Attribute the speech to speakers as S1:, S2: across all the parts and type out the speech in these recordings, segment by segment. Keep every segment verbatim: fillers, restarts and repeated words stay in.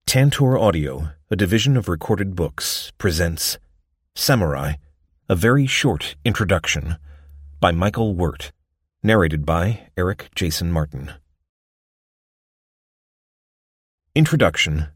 S1: Tantor Audio, a division of Recorded Books, presents Samurai, a very short introduction, by Michael Wirt, narrated by Eric Jason Martin. Introduction.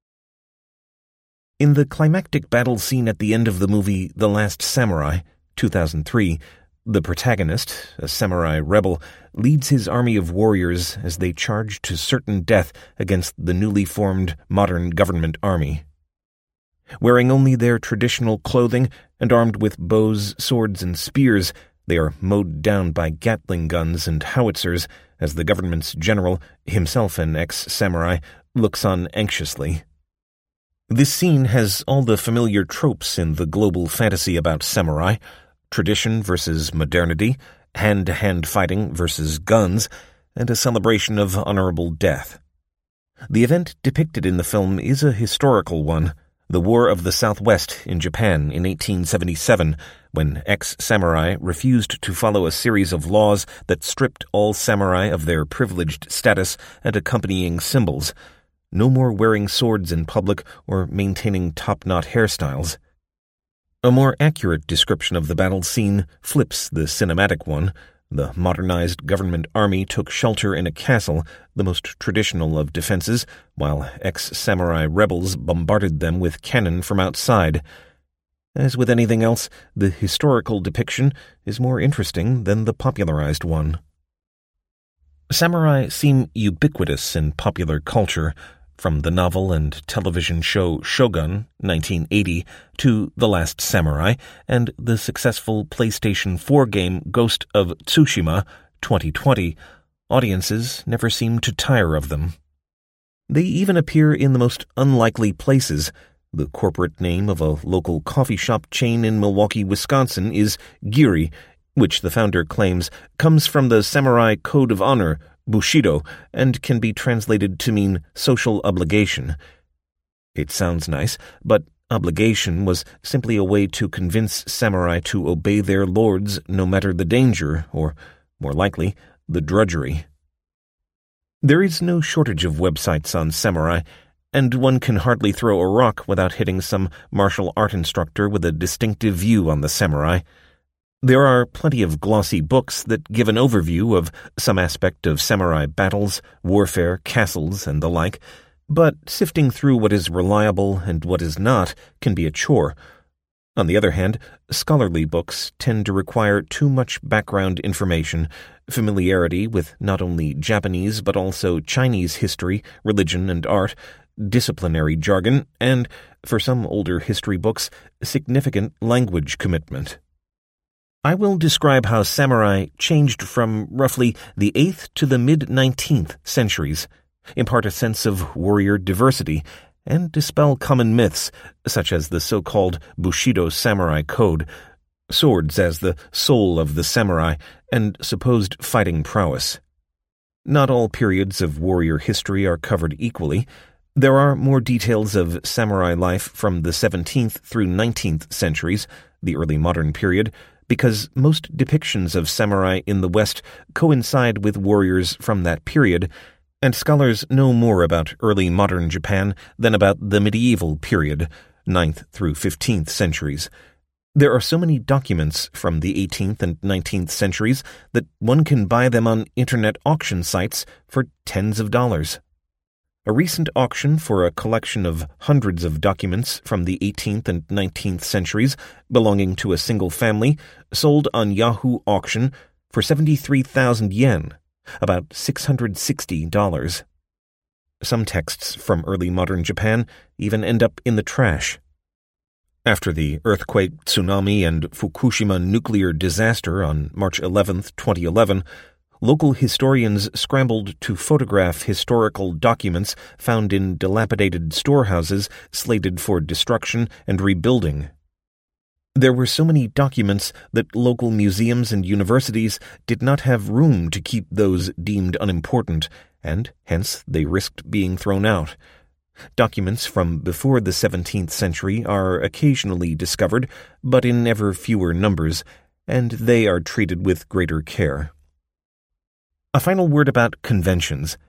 S1: In the climactic battle scene at the end of the movie The Last Samurai, two thousand three, the protagonist, a samurai rebel, leads his army of warriors as they charge to certain death against the newly formed modern government army. Wearing only their traditional clothing and armed with bows, swords, and spears, they are mowed down by Gatling guns and howitzers as the government's general, himself an ex-samurai, looks on anxiously. This scene has all the familiar tropes in the global fantasy about samurai: tradition versus modernity, hand-to-hand fighting versus guns, and a celebration of honorable death. The event depicted in the film is a historical one, the War of the Southwest in Japan in eighteen seventy-seven, when ex-samurai refused to follow a series of laws that stripped all samurai of their privileged status and accompanying symbols. No more wearing swords in public or maintaining top-knot hairstyles. A more accurate description of the battle scene flips the cinematic one. The modernized government army took shelter in a castle, the most traditional of defenses, while ex-samurai rebels bombarded them with cannon from outside. As with anything else, the historical depiction is more interesting than the popularized one. Samurai seem ubiquitous in popular culture, from the novel and television show Shogun, nineteen eighty, to The Last Samurai, and the successful PlayStation four game Ghost of Tsushima, twenty twenty, audiences never seem to tire of them. They even appear in the most unlikely places. The corporate name of a local coffee shop chain in Milwaukee, Wisconsin is Giri, which the founder claims comes from the samurai code of honor, Bushido, and can be translated to mean social obligation. It sounds nice, but obligation was simply a way to convince samurai to obey their lords no matter the danger, or, more likely, the drudgery. There is no shortage of websites on samurai, and one can hardly throw a rock without hitting some martial art instructor with a distinctive view on the samurai. There are plenty of glossy books that give an overview of some aspect of samurai battles, warfare, castles, and the like, but sifting through what is reliable and what is not can be a chore. On the other hand, scholarly books tend to require too much background information, familiarity with not only Japanese but also Chinese history, religion, and art, disciplinary jargon, and, for some older history books, significant language commitment. I will describe how samurai changed from roughly the eighth to the mid-nineteenth centuries, impart a sense of warrior diversity, and dispel common myths, such as the so-called Bushido samurai code, swords as the soul of the samurai, and supposed fighting prowess. Not all periods of warrior history are covered equally. There are more details of samurai life from the seventeenth through nineteenth centuries, the early modern period, because most depictions of samurai in the West coincide with warriors from that period, and scholars know more about early modern Japan than about the medieval period, ninth through fifteenth centuries. There are so many documents from the eighteenth and nineteenth centuries that one can buy them on internet auction sites for tens of dollars. A recent auction for a collection of hundreds of documents from the eighteenth and nineteenth centuries belonging to a single family sold on Yahoo Auction for seventy-three thousand yen, about six hundred sixty dollars. Some texts from early modern Japan even end up in the trash. After the earthquake, tsunami, and Fukushima nuclear disaster on March eleventh, twenty eleven, local historians scrambled to photograph historical documents found in dilapidated storehouses slated for destruction and rebuilding. There were so many documents that local museums and universities did not have room to keep those deemed unimportant, and hence they risked being thrown out. Documents from before the seventeenth century are occasionally discovered, but in ever fewer numbers, and they are treated with greater care. A final word about conventions.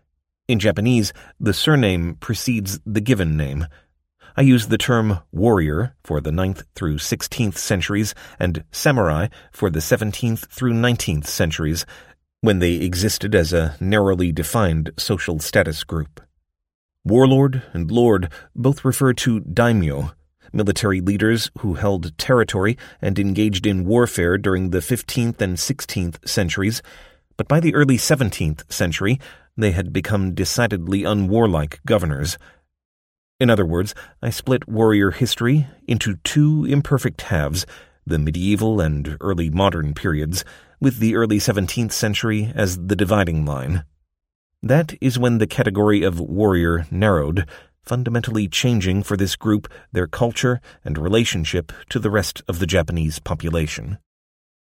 S1: In Japanese, the surname precedes the given name. I use the term warrior for the ninth through sixteenth centuries and samurai for the seventeenth through nineteenth centuries, when they existed as a narrowly defined social status group. Warlord and lord both refer to daimyo, military leaders who held territory and engaged in warfare during the fifteenth and sixteenth centuries, but by the early seventeenth century they had become decidedly unwarlike governors. In other words, I split warrior history into two imperfect halves, the medieval and early modern periods, with the early seventeenth century as the dividing line. That is when the category of warrior narrowed, fundamentally changing for this group their culture and relationship to the rest of the Japanese population.